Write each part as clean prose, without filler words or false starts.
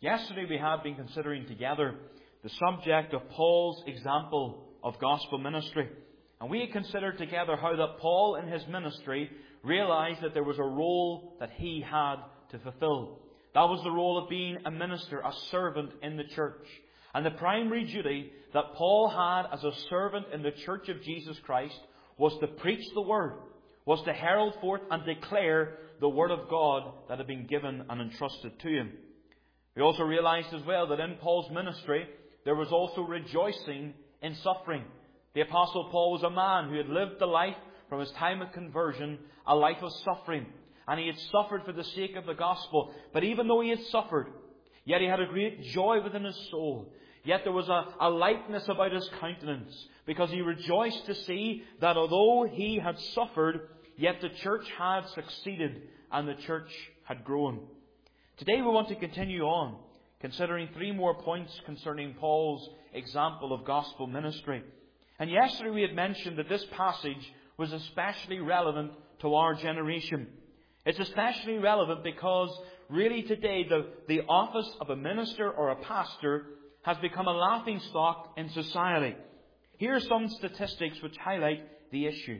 Yesterday we had been considering together the subject of Paul's example of gospel ministry. And we had considered together how that Paul in his ministry realized that there was a role that he had to fulfill. That was the role of being a minister, a servant in the church. And the primary duty that Paul had as a servant in the church of Jesus Christ was to preach the word, was to herald forth and declare the word of God that had been given and entrusted to him. We also realized as well that in Paul's ministry there was also rejoicing in suffering. The Apostle Paul was a man who had lived the life from his time of conversion, a life of suffering. And he had suffered for the sake of the gospel. But even though he had suffered, yet he had a great joy within his soul. Yet there was a lightness about his countenance, because he rejoiced to see that although he had suffered, yet the church had succeeded and the church had grown. Today we want to continue on, considering 3 more points concerning Paul's example of gospel ministry. And yesterday we had mentioned that this passage was especially relevant to our generation. It's especially relevant because really today the office of a minister or a pastor has become a laughingstock in society. Here are some statistics which highlight the issue.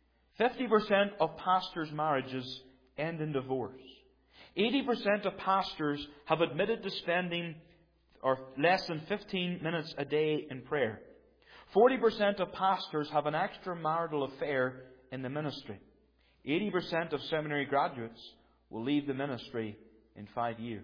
50% of pastors' marriages end in divorce. 80% of pastors have admitted to spending less than 15 minutes a day in prayer. 40% of pastors have an extramarital affair in the ministry. 80% of seminary graduates will leave the ministry in 5 years.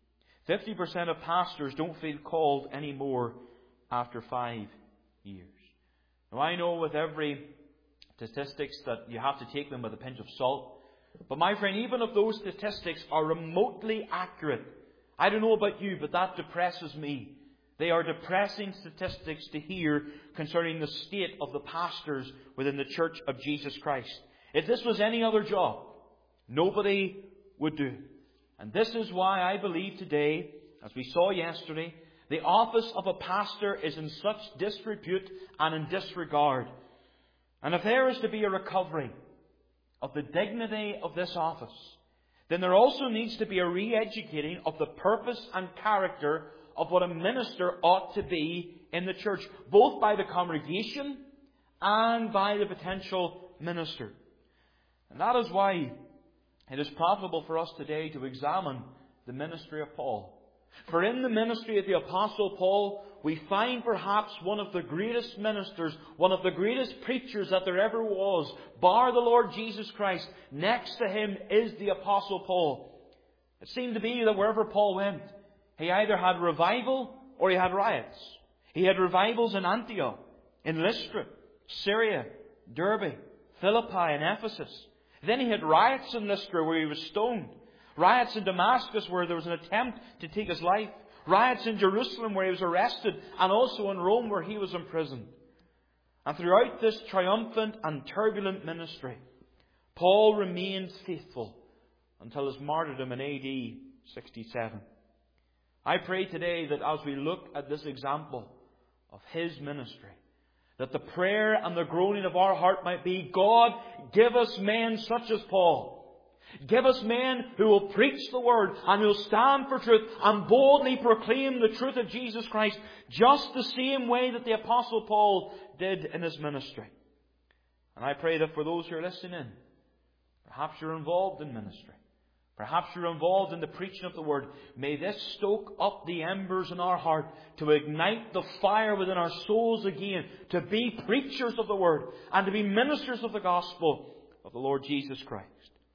50% of pastors don't feel called anymore after 5 years. Now I know with every statistics that you have to take them with a pinch of salt. But my friend, even if those statistics are remotely accurate, I don't know about you, but that depresses me. They are depressing statistics to hear concerning the state of the pastors within the Church of Jesus Christ. If this was any other job, nobody would do it. And this is why I believe today, as we saw yesterday, the office of a pastor is in such disrepute and in disregard. And if there is to be a recovery of the dignity of this office, then there also needs to be a re-educating of the purpose and character of what a minister ought to be in the church, both by the congregation and by the potential minister. And that is why it is profitable for us today to examine the ministry of Paul. For in the ministry of the Apostle Paul, we find perhaps one of the greatest ministers, one of the greatest preachers that there ever was, bar the Lord Jesus Christ. Next to him is the Apostle Paul. It seemed to be that wherever Paul went, he either had revival or he had riots. He had revivals in Antioch, in Lystra, Syria, Derbe, Philippi and Ephesus. Then he had riots in Lystra where he was stoned. Riots in Damascus where there was an attempt to take his life. Riots in Jerusalem where he was arrested. And also in Rome where he was imprisoned. And throughout this triumphant and turbulent ministry, Paul remained faithful until his martyrdom in AD 67. I pray today that as we look at this example of his ministry, that the prayer and the groaning of our heart might be, God, give us men such as Paul. Give us men who will preach the word and who will stand for truth and boldly proclaim the truth of Jesus Christ, just the same way that the Apostle Paul did in his ministry. And I pray that for those who are listening in, perhaps you're involved in ministry. Perhaps you're involved in the preaching of the word. May this stoke up the embers in our heart to ignite the fire within our souls again, to be preachers of the word and to be ministers of the gospel of the Lord Jesus Christ.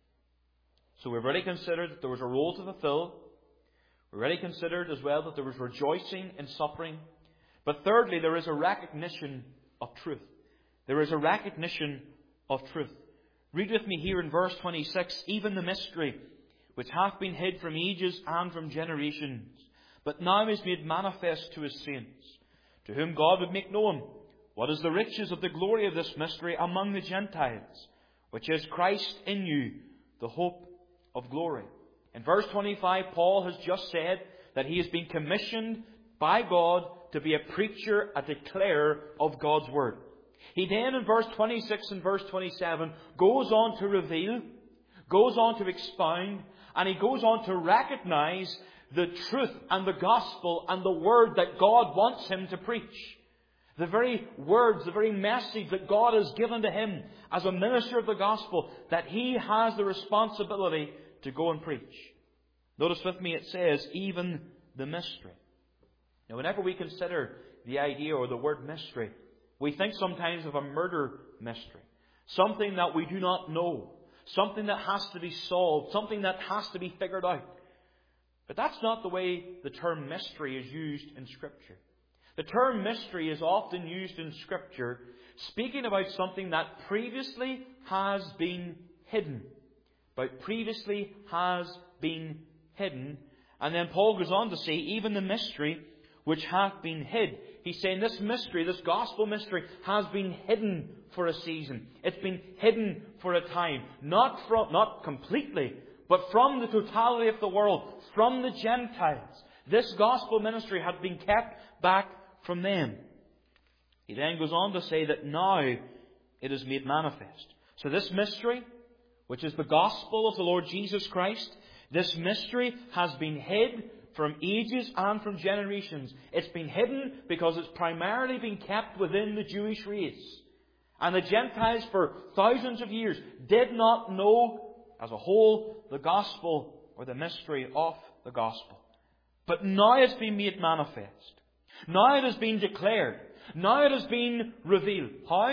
So we've already considered that there was a role to fulfill. We've already considered as well that there was rejoicing in suffering. But thirdly, there is a recognition of truth. There is a recognition of truth. Read with me here in verse 26, even the mystery which hath been hid from ages and from generations, but now is made manifest to his saints, to whom God would make known what is the riches of the glory of this mystery among the Gentiles, which is Christ in you, the hope of glory. In verse 25, Paul has just said that he has been commissioned by God to be a preacher, a declarer of God's word. He then in verse 26 and verse 27 goes on to reveal, goes on to expound, and he goes on to recognize the truth and the gospel and the word that God wants him to preach. The very words, the very message that God has given to him as a minister of the gospel, that he has the responsibility to go and preach. Notice with me it says, even the mystery. Now, whenever we consider the idea or the word mystery, we think sometimes of a murder mystery. Something that we do not know. Something that has to be solved. Something that has to be figured out. But that's not the way the term mystery is used in Scripture. The term mystery is often used in Scripture speaking about something that previously has been hidden. About previously has been hidden. And then Paul goes on to say, even the mystery which hath been hid. He's saying this mystery, this gospel mystery, has been hidden for a season. It's been hidden for a time. Not completely, but from the totality of the world, from the Gentiles. This gospel ministry had been kept back from them. He then goes on to say that now it is made manifest. So this mystery, which is the gospel of the Lord Jesus Christ, this mystery has been hid from ages and from generations. It's been hidden because it's primarily been kept within the Jewish race. And the Gentiles for thousands of years did not know as a whole the gospel or the mystery of the gospel. But now it's been made manifest. Now it has been declared. Now it has been revealed. How?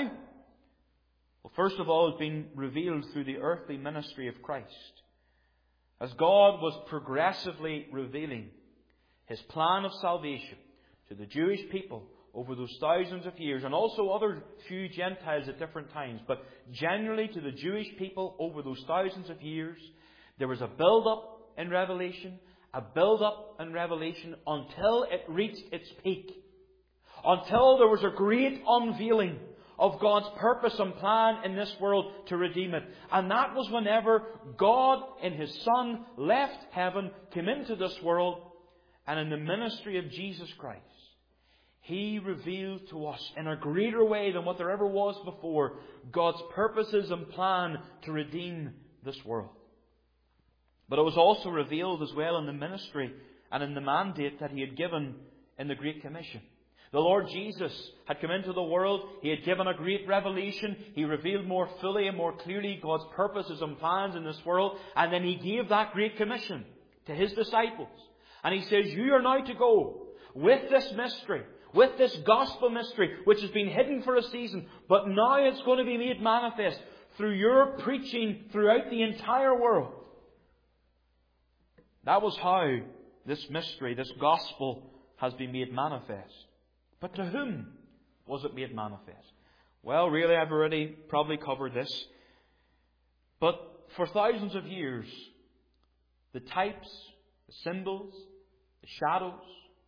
Well, first of all, it's been revealed through the earthly ministry of Christ. As God was progressively revealing His plan of salvation to the Jewish people over those thousands of years, and also other few Gentiles at different times, but generally to the Jewish people over those thousands of years, there was a build-up in revelation, a build-up in revelation until it reached its peak. Until there was a great unveiling of God's purpose and plan in this world to redeem it. And that was whenever God in His Son left heaven, came into this world, and in the ministry of Jesus Christ, He revealed to us in a greater way than what there ever was before God's purposes and plan to redeem this world. But it was also revealed as well in the ministry and in the mandate that He had given in the Great Commission. The Lord Jesus had come into the world. He had given a great revelation. He revealed more fully and more clearly God's purposes and plans in this world. And then He gave that Great Commission to His disciples. And He says, you are now to go with this mystery, with this gospel mystery, which has been hidden for a season, but now it's going to be made manifest through your preaching throughout the entire world. That was how this mystery, this gospel, has been made manifest. But to whom was it made manifest? Well, really, I've already probably covered this. But for thousands of years, the types, the symbols, the shadows,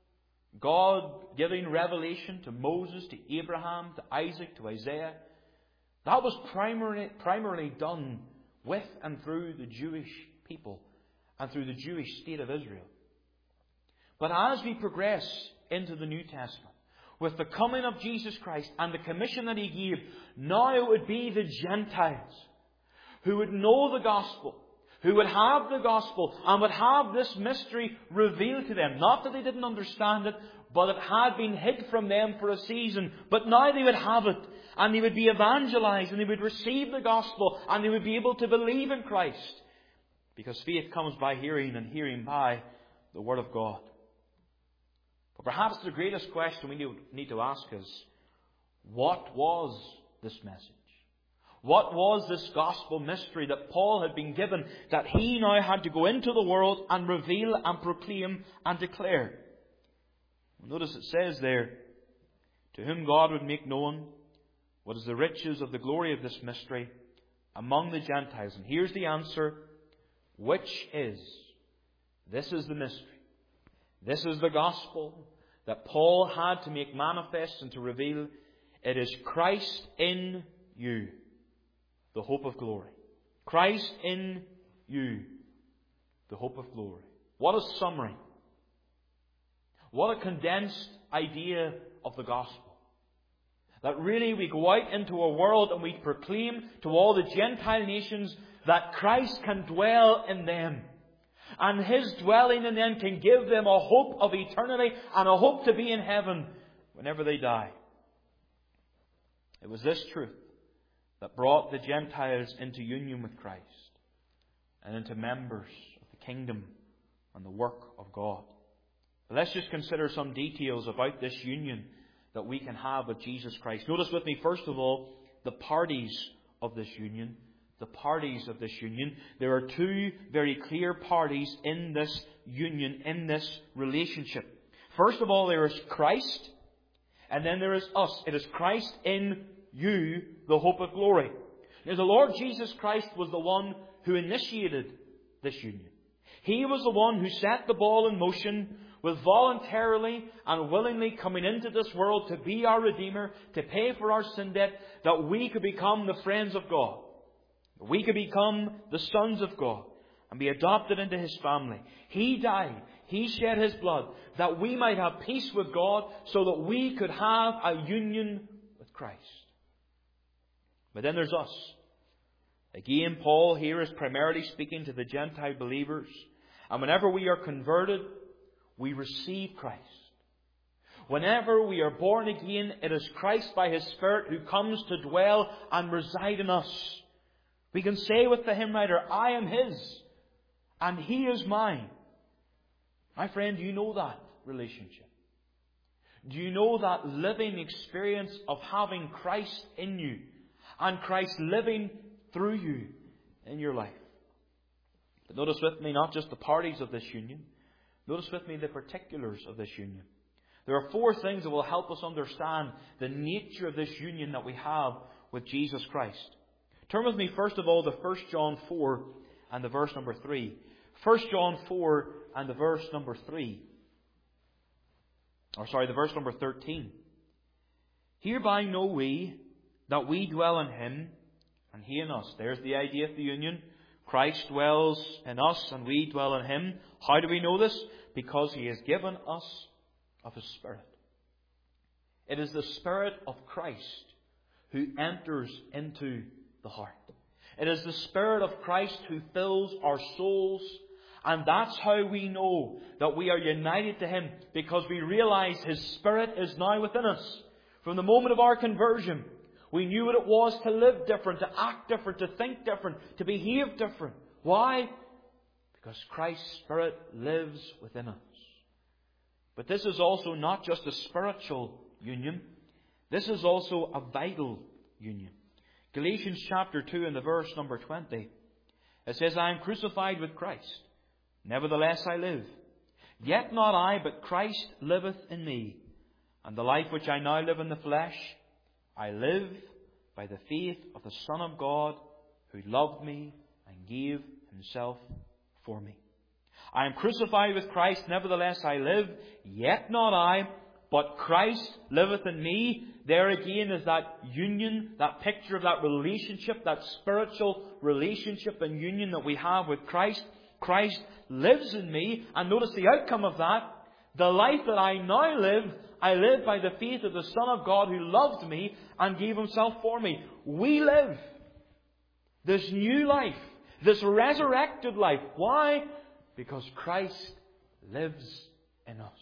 God giving revelation to Moses, to Abraham, to Isaac, to Isaiah, that was primarily done with and through the Jewish people and through the Jewish state of Israel. But as we progress into the New Testament, with the coming of Jesus Christ and the commission that He gave, now it would be the Gentiles who would know the gospel, who would have the gospel and would have this mystery revealed to them. Not that they didn't understand it, but it had been hid from them for a season. But now they would have it, and they would be evangelized, and they would receive the gospel, and they would be able to believe in Christ. Because faith comes by hearing, and hearing by the Word of God. But perhaps the greatest question we need to ask is, what was this message? What was this gospel mystery that Paul had been given, that he now had to go into the world and reveal and proclaim and declare? Notice it says there, to whom God would make known what is the riches of the glory of this mystery among the Gentiles. And here's the answer, which is, this is the mystery. This is the gospel that Paul had to make manifest and to reveal. It is Christ in you, the hope of glory. Christ in you, the hope of glory. What a summary. What a condensed idea of the gospel. That really we go out into a world and we proclaim to all the Gentile nations that Christ can dwell in them. And His dwelling in them can give them a hope of eternity and a hope to be in heaven whenever they die. It was this truth that brought the Gentiles into union with Christ and into members of the kingdom and the work of God. But let's just consider some details about this union that we can have with Jesus Christ. Notice with me, first of all, the parties of this union. The parties of this union. There are two very clear parties in this union, in this relationship. First of all, there is Christ, and then there is us. It is Christ in you, the hope of glory. Now, the Lord Jesus Christ was the one who initiated this union. He was the one who set the ball in motion with voluntarily and willingly coming into this world to be our Redeemer, to pay for our sin debt, that we could become the friends of God. We could become the sons of God and be adopted into His family. He died. He shed His blood that we might have peace with God, so that we could have a union with Christ. But then there's us. Again, Paul here is primarily speaking to the Gentile believers. And whenever we are converted, we receive Christ. Whenever we are born again, it is Christ by His Spirit who comes to dwell and reside in us. We can say with the hymn writer, I am His and He is mine. My friend, do you know that relationship? Do you know that living experience of having Christ in you and Christ living through you in your life? But notice with me not just the parties of this union. Notice with me the particulars of this union. There are four things that will help us understand the nature of this union that we have with Jesus Christ. Turn with me first of all to 1 John 4 and the verse number 3. 1 John 4 and the verse number 3. The verse number 13. Hereby know we that we dwell in Him and He in us. There's the idea of the union. Christ dwells in us and we dwell in Him. How do we know this? Because He has given us of His Spirit. It is the Spirit of Christ who enters into the heart. It is the Spirit of Christ who fills our souls, and that's how we know that we are united to Him, because we realize His Spirit is now within us. From the moment of our conversion, we knew what it was to live different, to act different, to think different, to behave different. Why? Because Christ's Spirit lives within us. But this is also not just a spiritual union. This is also a vital union. Galatians chapter 2 and the verse number 20. It says, I am crucified with Christ. Nevertheless I live. Yet not I, but Christ liveth in me. And the life which I now live in the flesh, I live by the faith of the Son of God, who loved me and gave Himself for me. I am crucified with Christ, nevertheless I live. Yet not I, but Christ liveth in me. There again is that union, that picture of that relationship, that spiritual relationship and union that we have with Christ. Christ lives in me. And notice the outcome of that. The life that I now live, I live by the faith of the Son of God who loved me and gave Himself for me. We live this new life, this resurrected life. Why? Because Christ lives in us.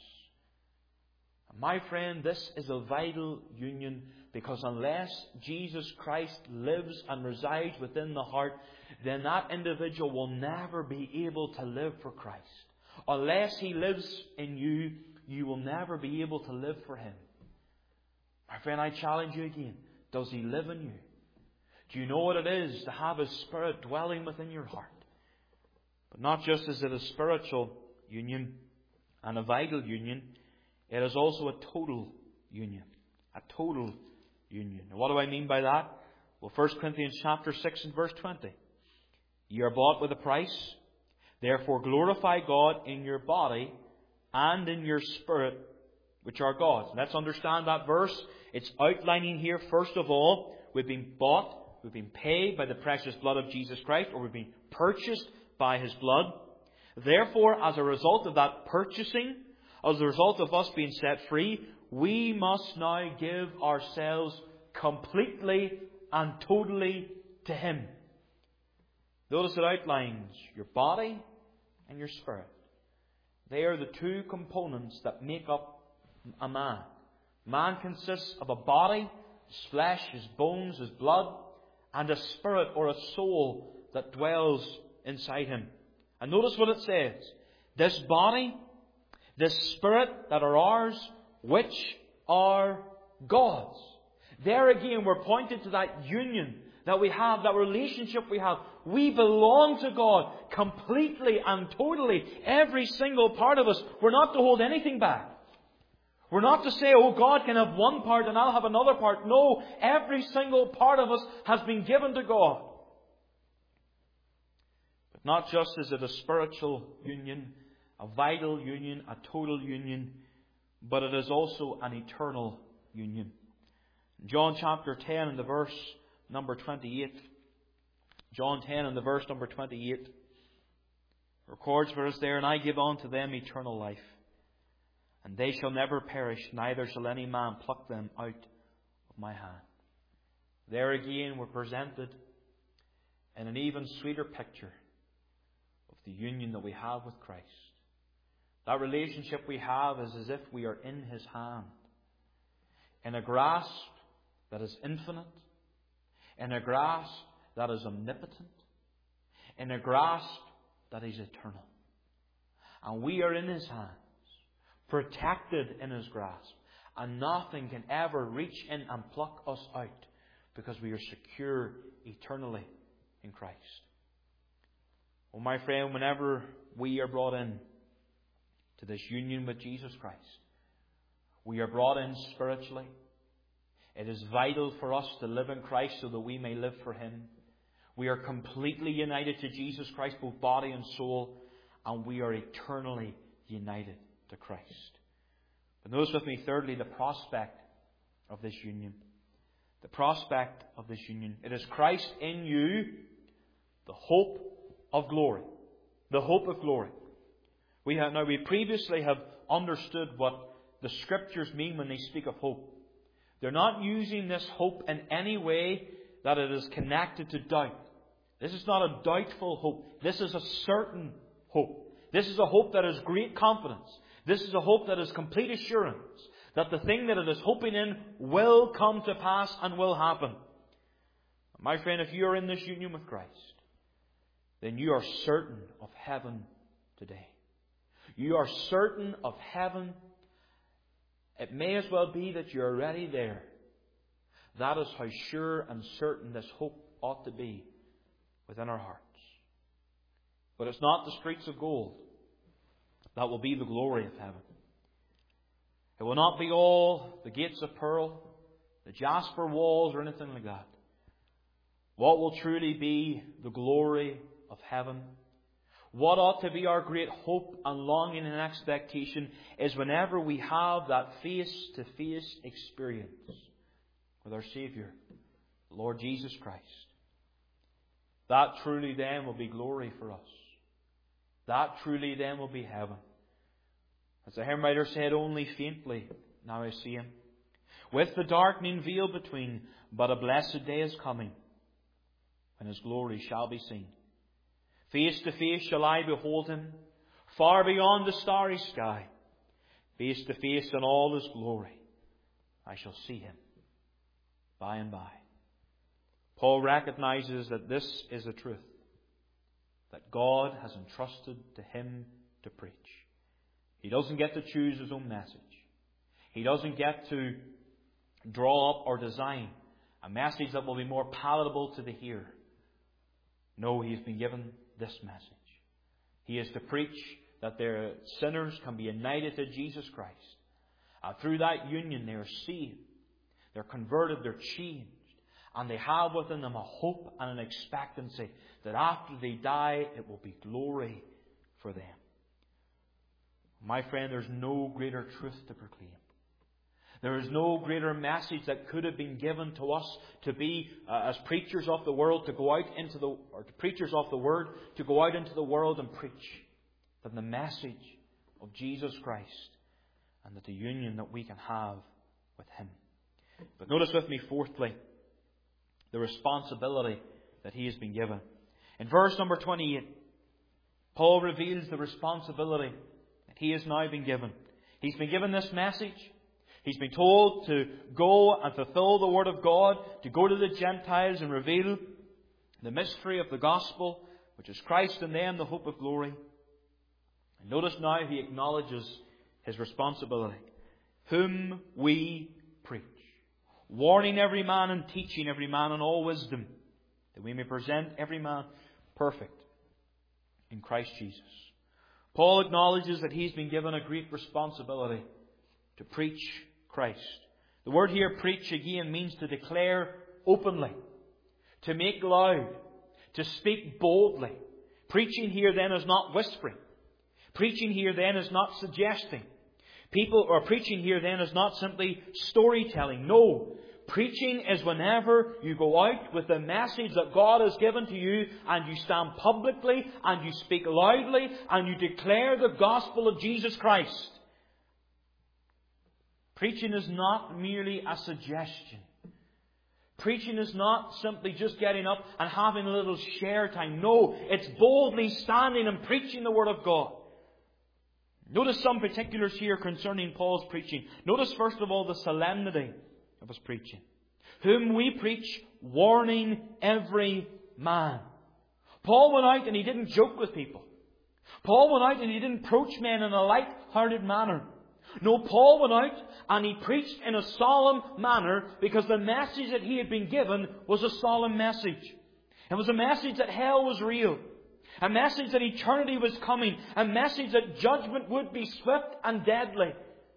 My friend, this is a vital union, because unless Jesus Christ lives and resides within the heart, then that individual will never be able to live for Christ. Unless He lives in you, you will never be able to live for Him. My friend, I challenge you again. Does He live in you? Do you know what it is to have His Spirit dwelling within your heart? But not just is it a spiritual union and a vital union, it is also a total union. A total union. And what do I mean by that? Well, 1 Corinthians chapter 6 and verse 20. Ye are bought with a price. Therefore glorify God in your body and in your spirit, which are God's. Let's understand that verse. It's outlining here, first of all, we've been bought, we've been paid by the precious blood of Jesus Christ, or we've been purchased by His blood. Therefore, as a result of that purchasing, as a result of us being set free, we must now give ourselves completely and totally to Him. Notice it outlines your body, and your spirit. They are the two components that make up a man. Man consists of a body, his flesh, his bones, his blood, and a spirit or a soul that dwells inside him. And notice what it says. This body, this spirit that are ours, which are God's. There again, we're pointed to that union that we have, that relationship we have. We belong to God completely and totally. Every single part of us. We're not to hold anything back. We're not to say, oh, God can have one part and I'll have another part. No, every single part of us has been given to God. But not just is it a spiritual union, a vital union, a total union, but it is also an eternal union. John chapter 10 and the verse number 28. John 10 and the verse number 28 records for us there, and I give unto them eternal life, and they shall never perish, neither shall any man pluck them out of my hand. There again we're presented in an even sweeter picture of the union that we have with Christ. That relationship we have is as if we are in His hand, in a grasp that is infinite, in a grasp that is omnipotent, in a grasp that is eternal. And we are in His hands, protected in His grasp, and nothing can ever reach in and pluck us out, because we are secure eternally in Christ. Oh, my friend, whenever we are brought in to this union with Jesus Christ, we are brought in spiritually. It is vital for us to live in Christ so that we may live for Him. We are completely united to Jesus Christ, both body and soul, and we are eternally united to Christ. But notice with me, thirdly, the prospect of this union. The prospect of this union. It is Christ in you, the hope of glory. The hope of glory. We previously have understood what the Scriptures mean when they speak of hope. They're not using this hope in any way that it is connected to doubt. This is not a doubtful hope. This is a certain hope. This is a hope that is great confidence. This is a hope that is complete assurance that the thing that it is hoping in will come to pass and will happen. My friend, if you are in this union with Christ, then you are certain of heaven today. You are certain of heaven. It may as well be that you're already there. That is how sure and certain this hope ought to be within our hearts. But it's not the streets of gold that will be the glory of heaven. It will not be all the gates of pearl, the jasper walls, or anything like that. What will truly be the glory of heaven, what ought to be our great hope and longing and expectation, is whenever we have that face-to-face experience with our Saviour, Lord Jesus Christ. That truly then will be glory for us. That truly then will be heaven. As the hymn writer said, only faintly now I see Him, with the darkening veil between, but a blessed day is coming, when His glory shall be seen. Face to face shall I behold Him, far beyond the starry sky. Face to face in all His glory, I shall see Him by and by. Paul recognizes that this is a truth that God has entrusted to him to preach. He doesn't get to choose his own message. He doesn't get to draw up or design a message that will be more palatable to the hearer. No, he has been given this message. He is to preach that their sinners can be united to Jesus Christ. And through that union they are saved. They're converted, they're changed. And they have within them a hope and an expectancy that after they die, it will be glory for them. My friend, there's no greater truth to proclaim. There is no greater message that could have been given to us to be, as preachers of the world, to go out into the, or to preachers of the Word, to go out into the world and preach, than the message of Jesus Christ and that the union that we can have with Him. But notice with me, fourthly, the responsibility that He has been given. In verse number 28, Paul reveals the responsibility that he has now been given. He's been given this message. He's been told to go and fulfill the Word of God, to go to the Gentiles and reveal the mystery of the gospel, which is Christ in them, the hope of glory. And notice now he acknowledges his responsibility. Whom we preach, warning every man and teaching every man in all wisdom, that we may present every man perfect in Christ Jesus. Paul acknowledges that he's been given a great responsibility to preach Christ. The word here, preach, again means to declare openly, to make loud, to speak boldly. Preaching here then is not whispering. Preaching here then is not suggesting. Preaching here then is not simply storytelling. No. Preaching is whenever you go out with the message that God has given to you and you stand publicly and you speak loudly and you declare the gospel of Jesus Christ. Preaching is not merely a suggestion. Preaching is not simply just getting up and having a little share time. No, it's boldly standing and preaching the Word of God. Notice some particulars here concerning Paul's preaching. Notice first of all the solemnity of his preaching. Whom we preach, warning every man. Paul went out and he didn't joke with people. Paul went out and he didn't approach men in a light-hearted manner. No, Paul went out and he preached in a solemn manner because the message that he had been given was a solemn message. It was a message that hell was real. A message that eternity was coming. A message that judgment would be swift and deadly.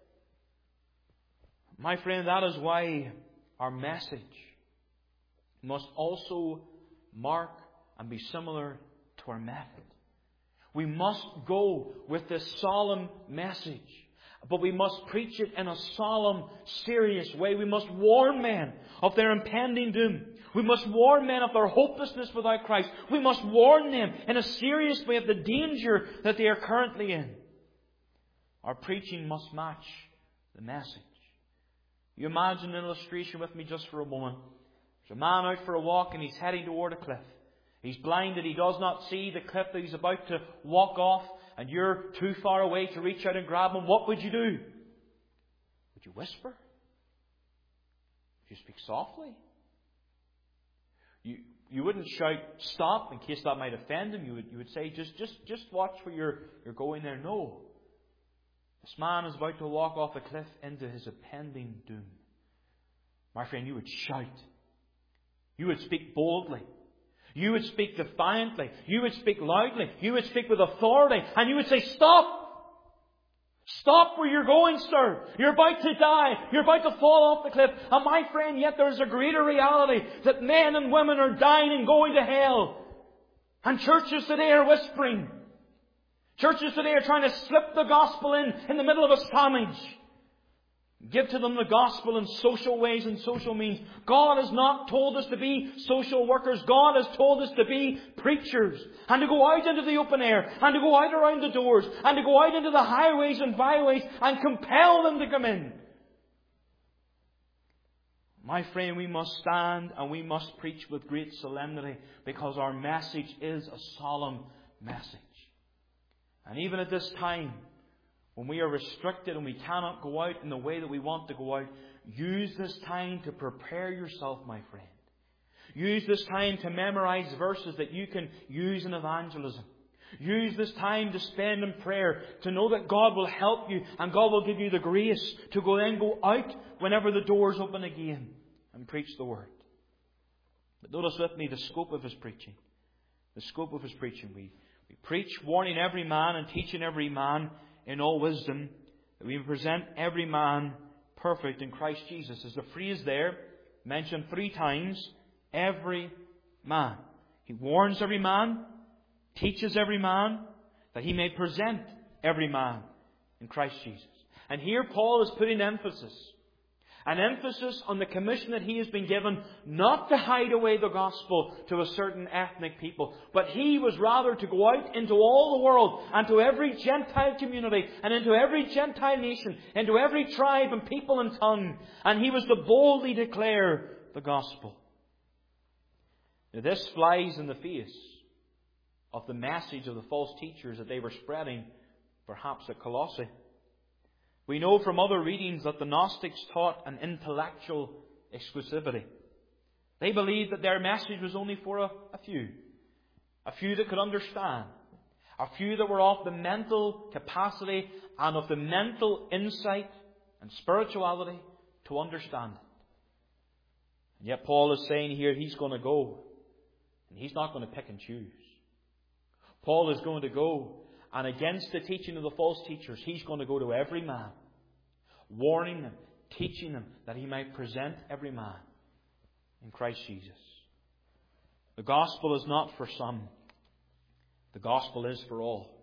My friend, that is why our message must also mark and be similar to our method. We must go with this solemn message, but we must preach it in a solemn, serious way. We must warn men of their impending doom. We must warn men of their hopelessness without Christ. We must warn them in a serious way of the danger that they are currently in. Our preaching must match the message. You imagine an illustration with me just for a moment. There's a man out for a walk and he's heading toward a cliff. He's blinded. He does not see the cliff that he's about to walk off, and you're too far away to reach out and grab him. What would you do? Would you whisper? Would you speak softly? You wouldn't shout stop in case that might offend him. You would say just watch where you're going there. No. This man is about to walk off a cliff into his impending doom. My friend, you would shout. You would speak boldly. You would speak defiantly. You would speak loudly. You would speak with authority. And you would say, stop! Stop where you're going, sir. You're about to die. You're about to fall off the cliff. And my friend, yet there's a greater reality that men and women are dying and going to hell. And churches today are whispering. Churches today are trying to slip the gospel in the middle of a sandwich. Give to them the gospel in social ways and social means. God has not told us to be social workers. God has told us to be preachers. And to go out into the open air. And to go out around the doors. And to go out into the highways and byways. And compel them to come in. My friend, we must stand and we must preach with great solemnity. Because our message is a solemn message. And even at this time, when we are restricted and we cannot go out in the way that we want to go out, use this time to prepare yourself, my friend. Use this time to memorize verses that you can use in evangelism. Use this time to spend in prayer, to know that God will help you and God will give you the grace to go out whenever the doors open again and preach the Word. But notice with me the scope of his preaching. The scope of his preaching. We preach, warning every man and teaching every man in all wisdom, that we present every man perfect in Christ Jesus. As the phrase there mentioned 3 times, every man. He warns every man, teaches every man, that he may present every man in Christ Jesus. And here Paul is putting emphasis. An emphasis on the commission that he has been given not to hide away the gospel to a certain ethnic people, but he was rather to go out into all the world and to every Gentile community and into every Gentile nation, into every tribe and people and tongue. And he was to boldly declare the gospel. Now this flies in the face of the message of the false teachers that they were spreading, perhaps at Colossae. We know from other readings that the Gnostics taught an intellectual exclusivity. They believed that their message was only for a few that could understand, a few that were of the mental capacity and of the mental insight and spirituality to understand it. And yet Paul is saying here he's going to go, and he's not going to pick and choose. Paul is going to go, and against the teaching of the false teachers, he's going to go to every man, warning them, teaching them, that he might present every man in Christ Jesus. The gospel is not for some. The gospel is for all.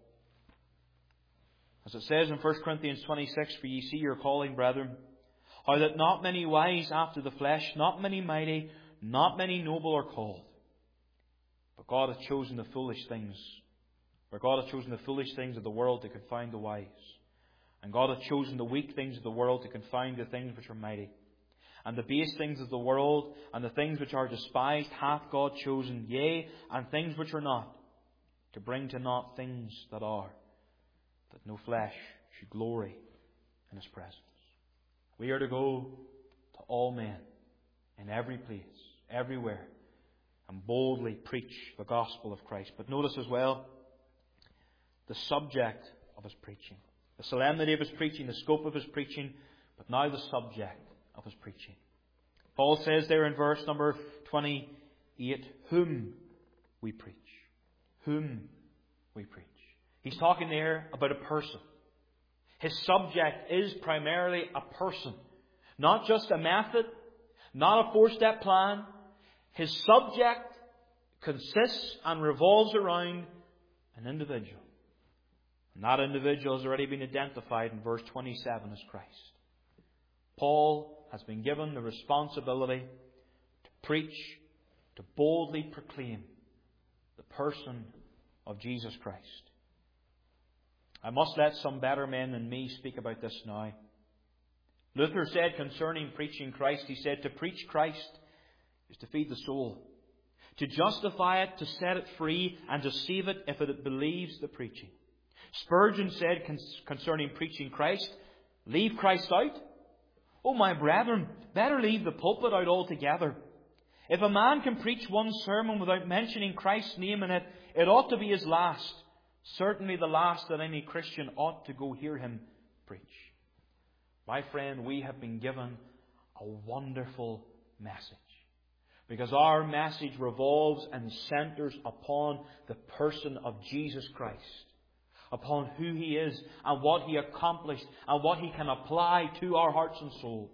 As it says in 1 Corinthians 26, "For ye see your calling, brethren, how that not many wise after the flesh, not many mighty, not many noble are called. But God hath chosen the foolish things, for God hath chosen the foolish things of the world to confound the wise. And God hath chosen the weak things of the world to confound the things which are mighty. And the base things of the world, and the things which are despised, hath God chosen, yea, and things which are not, to bring to naught things that are, that no flesh should glory in His presence." We are to go to all men, in every place, everywhere, and boldly preach the gospel of Christ. But notice as well the subject of His preaching. The solemnity of His preaching, the scope of His preaching, but now the subject of His preaching. Paul says there in verse number 28, "Whom we preach." Whom we preach. He's talking there about a person. His subject is primarily a person. Not just a method, not a 4-step plan. His subject consists and revolves around an individual. And that individual has already been identified in verse 27 as Christ. Paul has been given the responsibility to preach, to boldly proclaim the person of Jesus Christ. I must let some better men than me speak about this now. Luther said concerning preaching Christ, he said, "To preach Christ is to feed the soul, to justify it, to set it free, and to save it if it believes the preaching." Spurgeon said concerning preaching Christ, "Leave Christ out? Oh, my brethren, better leave the pulpit out altogether. If a man can preach one sermon without mentioning Christ's name in it, it ought to be his last. Certainly the last that any Christian ought to go hear him preach." My friend, we have been given a wonderful message, because our message revolves and centres upon the person of Jesus Christ, upon who He is and what He accomplished and what He can apply to our hearts and souls.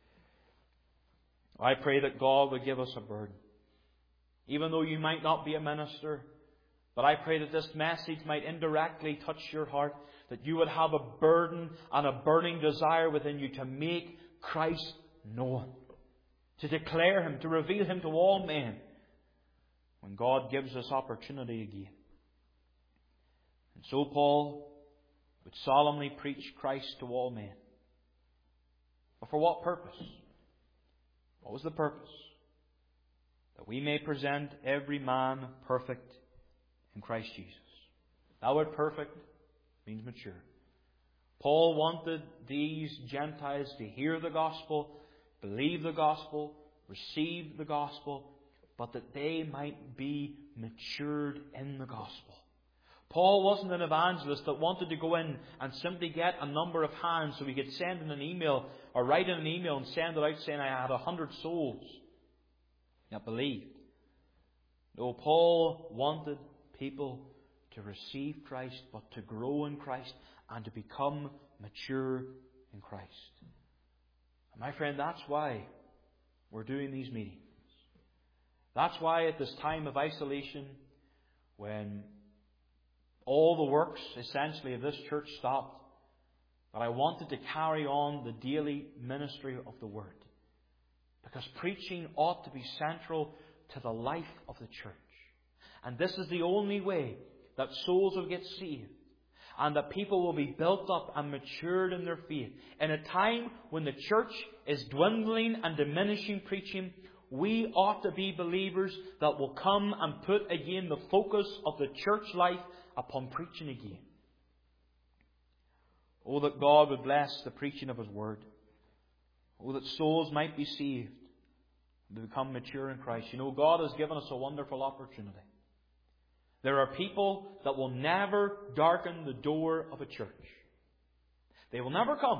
I pray that God would give us a burden. Even though you might not be a minister, but I pray that this message might indirectly touch your heart, that you would have a burden and a burning desire within you to make Christ known, to declare Him, to reveal Him to all men when God gives us opportunity again. And so Paul would solemnly preach Christ to all men. But for what purpose? What was the purpose? That we may present every man perfect in Christ Jesus. That word perfect means mature. Paul wanted these Gentiles to hear the gospel, believe the gospel, receive the gospel, but that they might be matured in the gospel. Paul wasn't an evangelist that wanted to go in and simply get a number of hands so he could send in an email or write in an email and send it out saying, "I had 100 souls that believed." No, Paul wanted people to receive Christ, but to grow in Christ and to become mature in Christ. And my friend, that's why we're doing these meetings. That's why at this time of isolation, when all the works essentially of this church stopped, that I wanted to carry on the daily ministry of the Word. Because preaching ought to be central to the life of the church. And this is the only way that souls will get saved and that people will be built up and matured in their faith. In a time when the church is dwindling and diminishing preaching, we ought to be believers that will come and put again the focus of the church life upon preaching again. Oh, that God would bless the preaching of His Word. Oh, that souls might be saved and become mature in Christ. You know, God has given us a wonderful opportunity. There are people that will never darken the door of a church. They will never come.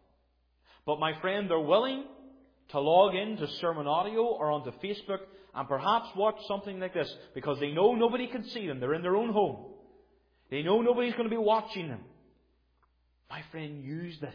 But my friend, they're willing to log in to sermon audio or onto Facebook and perhaps watch something like this because they know nobody can see them. They're in their own home. They know nobody's going to be watching them. My friend, use this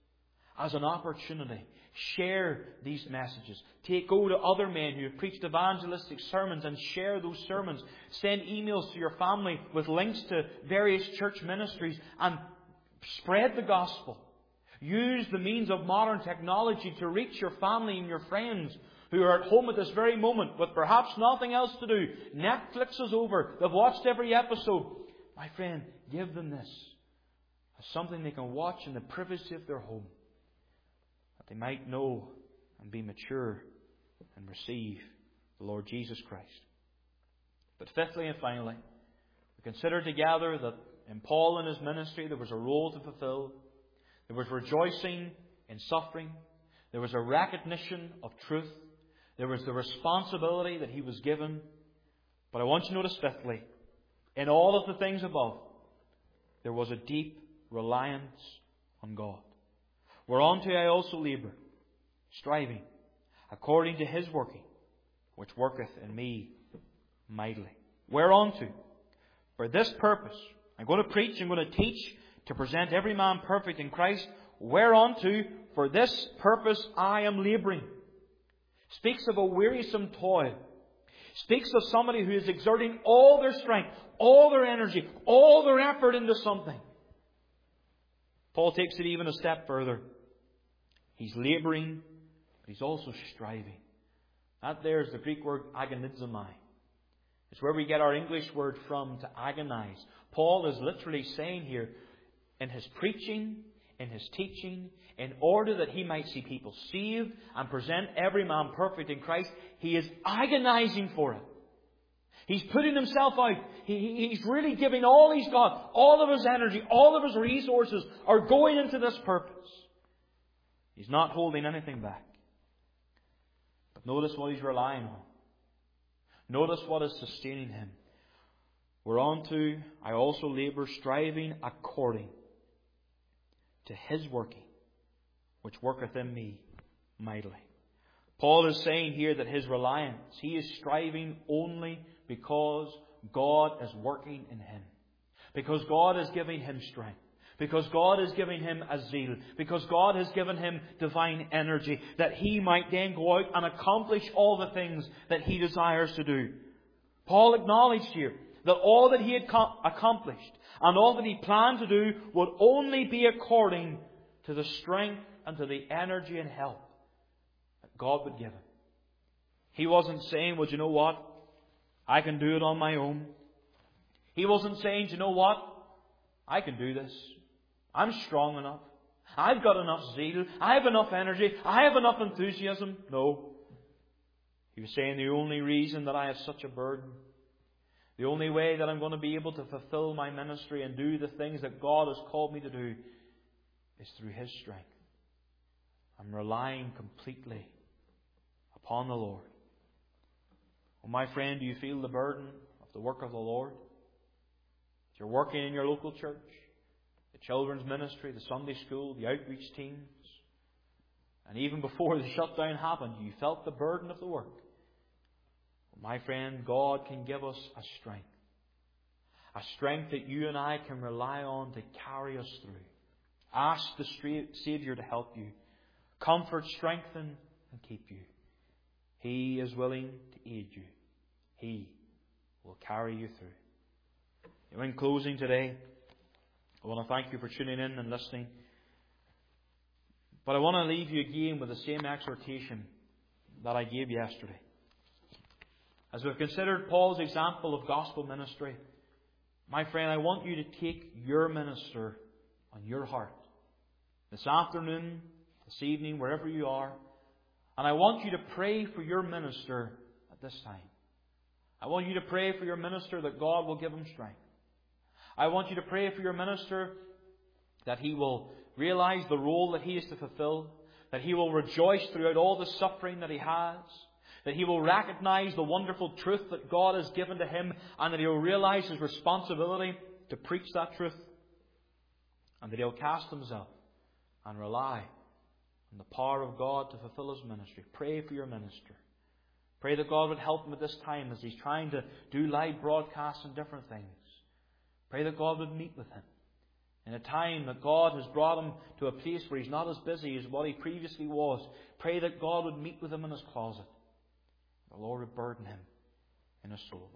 as an opportunity. Share these messages. Go to other men who have preached evangelistic sermons and share those sermons. Send emails to your family with links to various church ministries and spread the gospel. Use the means of modern technology to reach your family and your friends who are at home at this very moment with perhaps nothing else to do. Netflix is over. They've watched every episode. My friend, give them this as something they can watch in the privacy of their home, that they might know and be mature and receive the Lord Jesus Christ. But fifthly and finally, we consider together that in Paul and his ministry there was a role to fulfill. There was rejoicing in suffering. There was a recognition of truth. There was the responsibility that he was given. But I want you to notice fifthly, in all of the things above, there was a deep reliance on God. Whereunto I also labour, striving, according to His working, which worketh in me mightily. Whereunto? For this purpose, I'm going to preach, I'm going to teach, to present every man perfect in Christ. Whereunto, for this purpose I am labouring. Speaks of a wearisome toil. Speaks of somebody who is exerting all their strength, all their energy, all their effort into something. Paul takes it even a step further. He's labouring, but he's also striving. That there is the Greek word agonizomai. It's where we get our English word from, to agonize. Paul is literally saying here, in his preaching, in his teaching, in order that he might see people saved and present every man perfect in Christ, he is agonizing for it. He's putting himself out. He's really giving all he's got. All of his energy, all of his resources are going into this purpose. He's not holding anything back. But notice what he's relying on. Notice what is sustaining him. Whereunto I also labour, striving according to His working, which worketh in me mightily. Paul is saying here that his reliance, he is striving only because God is working in him. Because God is giving him strength. Because God is giving him a zeal. Because God has given him divine energy. That he might then go out and accomplish all the things that he desires to do. Paul acknowledged here that all that he had accomplished and all that he planned to do would only be according to the strength and to the energy and help that God would give him. He wasn't saying, well, do you know what? I can do it on my own. He wasn't saying, do you know what? I can do this. I'm strong enough. I've got enough zeal. I have enough energy. I have enough enthusiasm. No. He was saying the only reason that I have such a burden, the only way that I'm going to be able to fulfill my ministry and do the things that God has called me to do is through His strength. I'm relying completely upon the Lord. Oh, my friend, do you feel the burden of the work of the Lord? If you're working in your local church, the children's ministry, the Sunday school, the outreach teams, and even before the shutdown happened, you felt the burden of the work. My friend, God can give us a strength that you and I can rely on to carry us through. Ask the Saviour to help you, comfort, strengthen, and keep you. He is willing to aid you. He will carry you through. In closing today, I want to thank you for tuning in and listening. But I want to leave you again with the same exhortation that I gave yesterday. As we've considered Paul's example of gospel ministry, my friend, I want you to take your minister on your heart. This afternoon, this evening, wherever you are, And I want you to pray for your minister at this time. I want you to pray for your minister that God will give him strength. I want you to pray for your minister that he will realize the role that he is to fulfill, that he will rejoice throughout all the suffering that he has, that he will recognize the wonderful truth that God has given to him, and that he will realize his responsibility to preach that truth, and that he'll cast himself and rely on the power of God to fulfill his ministry. Pray for your minister. Pray that God would help him at this time as he's trying to do live broadcasts and different things. Pray that God would meet with him in a time that God has brought him to a place where he's not as busy as what he previously was. Pray that God would meet with him in his closet. The Lord would burden him in his soul.